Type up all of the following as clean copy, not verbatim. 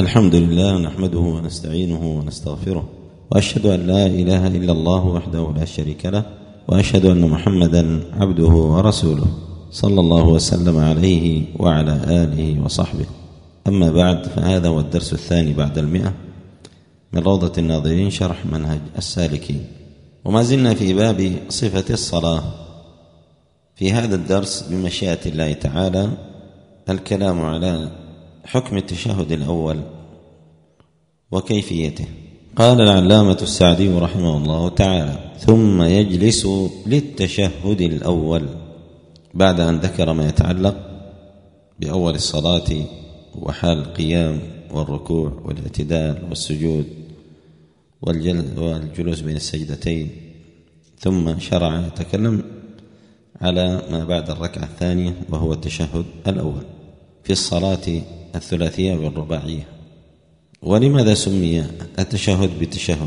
الحمد لله نحمده ونستعينه ونستغفره، وأشهد أن لا إله إلا الله وحده لا شريك له، وأشهد أن محمدا عبده ورسوله صلى الله وسلم عليه وعلى آله وصحبه. أما بعد، فهذا هو الدرس الثاني بعد 100 من روضة الناظرين شرح منهج السالكين، وما زلنا في باب صفة الصلاة. في هذا الدرس بمشيئة الله تعالى الكلام على حكم التشهد الأول وكيفيته. قال العلامة السعدي رحمه الله تعالى: ثم يجلس للتشهد الأول، بعد أن ذكر ما يتعلق بأول الصلاة وحال القيام والركوع والاعتدال والسجود والجلوس بين السجدتين، ثم شرع يتكلم على ما بعد الركعة الثانية وهو التشهد الأول في الصلاة الثلاثية والرباعية. ولماذا سمي التشهد بالتشهد؟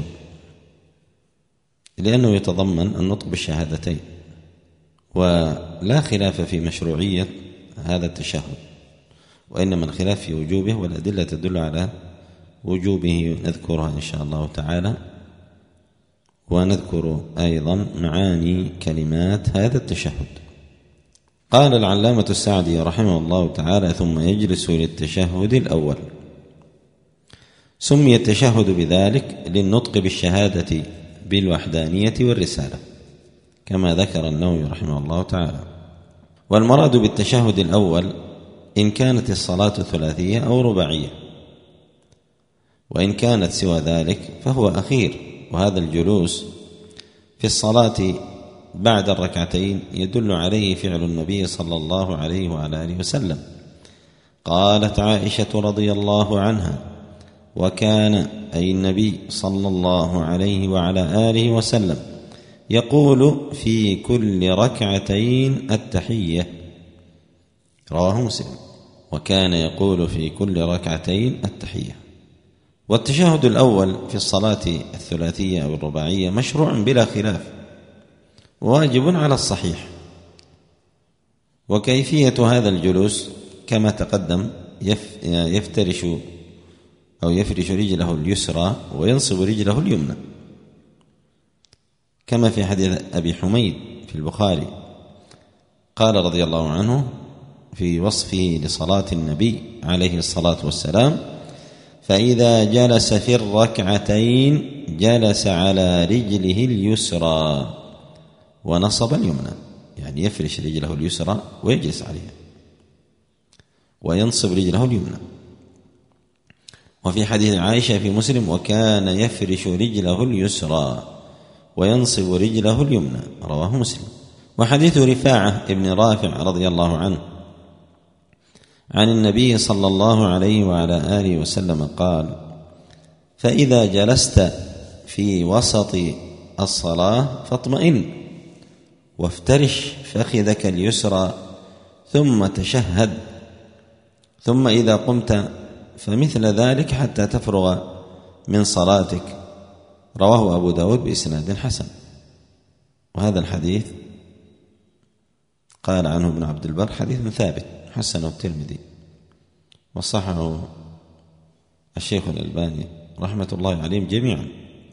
لأنه يتضمن النطق بالشهادتين، ولا خلاف في مشروعية هذا التشهد، وإنما الخلاف في وجوبه، والأدلة تدل على وجوبه نذكرها إن شاء الله تعالى، ونذكر أيضا معاني كلمات هذا التشهد. قال العلامة السعدي رحمه الله تعالى: ثم يجلس للتشهد الأول. سمي التشهد بذلك للنطق بالشهادة بالوحدانية والرسالة، كما ذكر النووي رحمه الله تعالى. والمراد بالتشهد الأول إن كانت الصلاة ثلاثية أو رباعية، وإن كانت سوى ذلك فهو أخير. وهذا الجلوس في الصلاة بعد الركعتين يدل عليه فعل النبي صلى الله عليه وعلى آله وسلم. قالت عائشة رضي الله عنها: وكان أي النبي صلى الله عليه وعلى آله وسلم يقول في كل ركعتين التحية. رواه مسلم. وكان يقول في كل ركعتين التحية. والتشهد الأول في الصلاة الثلاثية أو الرباعية مشروع بلا خلاف، واجب على الصحيح. وكيفية هذا الجلوس كما تقدم: يفترش أو يفرش رجله اليسرى وينصب رجله اليمنى، كما في حديث أبي حميد في البخاري. قال رضي الله عنه في وصفه لصلاة النبي عليه الصلاة والسلام: فإذا جلس في الركعتين جلس على رجله اليسرى ونصب اليمنى، يعني يفرش رجله اليسرى ويجلس عليها، وينصب رجله اليمنى. وفي حديث عائشة في مسلم: وكان يفرش رجله اليسرى وينصب رجله اليمنى. رواه مسلم. وحديث رفاعة ابن رافع رضي الله عنه عن النبي صلى الله عليه وعلى آله وسلم قال: فإذا جلست في وسط الصلاة فاطمئن وافترش فخذك اليسرى ثم تشهد، ثم إذا قمت فمثل ذلك حتى تفرغ من صلاتك. رواه أبو داود بإسناد حسن. وهذا الحديث قال عنه ابن عبد البر حديث ثابت، حسنه الترمذي وصححه الشيخ الألباني رحمة الله عليهم جميعا.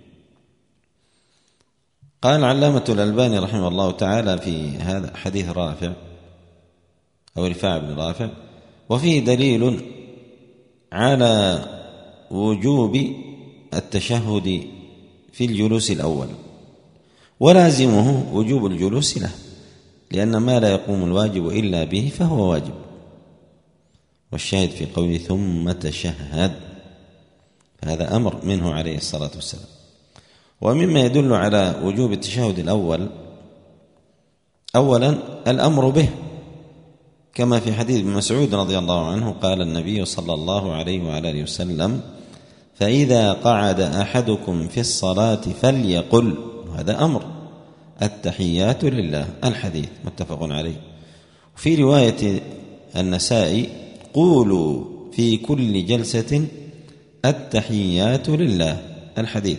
قال علامة الألباني رحمه الله تعالى في هذا حديث رافع أو رفاعة بن رافع: وفيه دليل على وجوب التشهد في الجلوس الأول، ولازمه وجوب الجلوس له، لأن ما لا يقوم الواجب إلا به فهو واجب. والشاهد في قوله ثم تشهد، هذا أمر منه عليه الصلاة والسلام. ومما يدل على وجوب التشهد الأول أولا الأمر به، كما في حديث ابن مسعود رضي الله عنه: قال النبي صلى الله عليه وعلى آله وسلم: فإذا قعد أحدكم في الصلاة فليقل، هذا أمر، التحيات لله. الحديث متفق عليه. في رواية النسائي: قولوا في كل جلسة التحيات لله. الحديث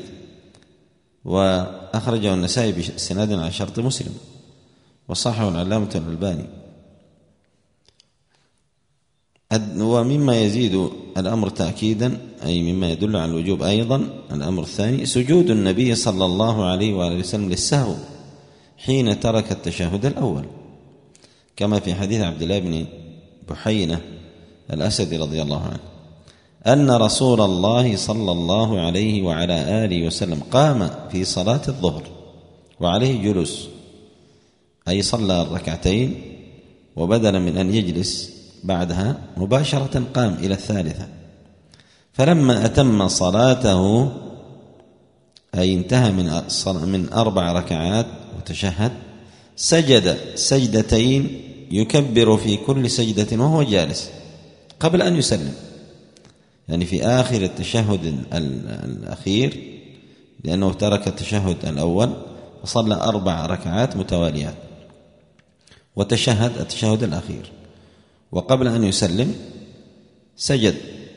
وأخرجه النسائي بسند على شرط مسلم، وصححه العلامة الألباني. ومما يزيد الأمر تأكيدا، أي مما يدل على الوجوب أيضا، الأمر الثاني سجود النبي صلى الله عليه وآله وسلم للسهو حين ترك التشهد الأول، كما في حديث عبد الله بن بحينة الأسدي رضي الله عنه أن رسول الله صلى الله عليه وعلى آله وسلم قام في صلاة الظهر وعليه جلوس، أي صلى الركعتين وبدلا من أن يجلس بعدها مباشرة قام إلى الثالثة، فلما أتم صلاته أي انتهى من 4 ركعات وتشهد سجد سجدتين يكبر في كل سجدة وهو جالس قبل أن يسلم، يعني في آخر التشهد الأخير، لأنه ترك التشهد الأول وصلى 4 ركعات متواليات وتشهد التشهد الأخير، وقبل أن يسلم سجد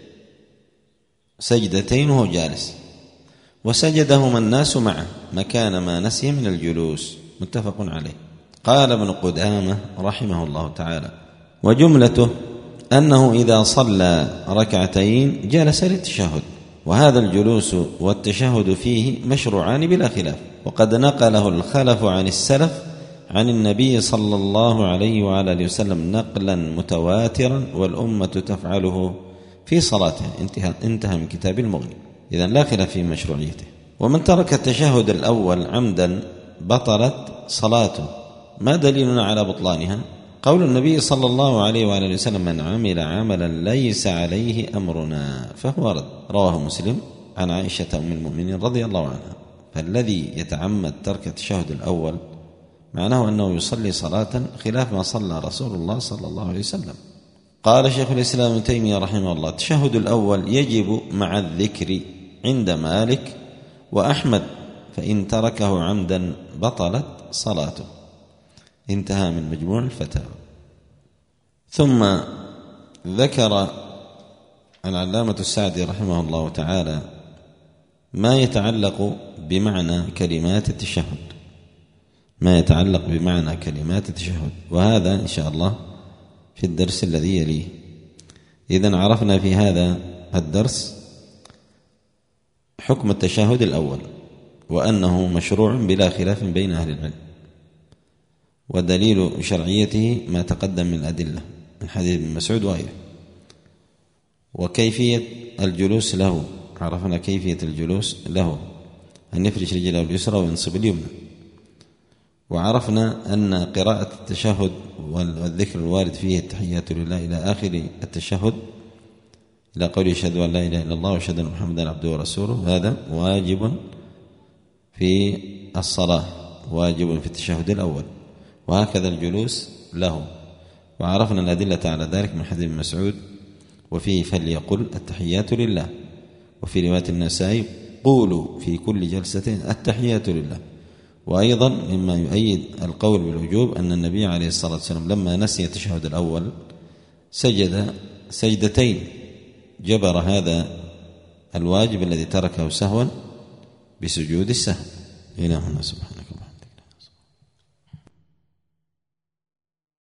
سجدتين وهو جالس، وسجدهما الناس معه مكان ما نسي من الجلوس، متفق عليه. قال ابن قدامة رحمه الله تعالى: وجملته أنه إذا صلى ركعتين جلس للتشهد، وهذا الجلوس والتشهد فيه مشروعان بلا خلاف، وقد نقله الخلف عن السلف عن النبي صلى الله عليه وعلى آله وسلم نقلا متواترا، والأمة تفعله في صلاته. انتهى من كتاب المغني. إذن لا خلاف في مشروعيته. ومن ترك التشهد الأول عمدا بطلت صلاته. ما دليلنا على بطلانها؟ قول النبي صلى الله عليه وآله وسلم: من عمل عملا ليس عليه أمرنا فهو رد. رواه مسلم عن عائشة أم المؤمنين رضي الله عنها. فالذي يتعمد ترك التشهد الأول معناه أنه يصلي صلاة خلاف ما صلى رسول الله صلى الله عليه وسلم. قال شيخ الإسلام ابن تيمية رحمه الله: التشهد الأول يجب مع الذكر عند مالك وأحمد، فإن تركه عمدا بطلت صلاته. انتهى من مجموع الفتاوى. ثم ذكر العلامة السعدي رحمه الله تعالى ما يتعلق بمعنى كلمات التشهد، ما يتعلق بمعنى كلمات التشهد، وهذا إن شاء الله في الدرس الذي يليه. إذن عرفنا في هذا الدرس حكم التشهد الأول، وأنه مشروع بلا خلاف بين أهل العلم، ودليل شرعيته ما تقدم من الأدلة من حديث ابن مسعود وغيره. وكيفية الجلوس له، عرفنا كيفية الجلوس له، أن يفرش رجله اليسرى وينصب اليمنى. وعرفنا أن قراءة التشهد والذكر الوارد فيه التحيات لله إلى آخر التشهد إلى قول أشهد أن لا إله إلا الله وأشهد أن محمدا عبده ورسوله، هذا واجب في الصلاة، واجب في التشهد الأول، وهكذا الجلوس له. وعرفنا الأدلة على ذلك من حديث ابن مسعود وفيه فليقل التحيات لله، وفي رواية النسائي قولوا في كل جلسة التحيات لله. وأيضا مما يؤيد القول بالوجوب أن النبي عليه الصلاة والسلام لما نسي التشهد الأول سجد سجدتين، جبر هذا الواجب الذي تركه سهوا بسجود السهو. إلى هنا سبحانك.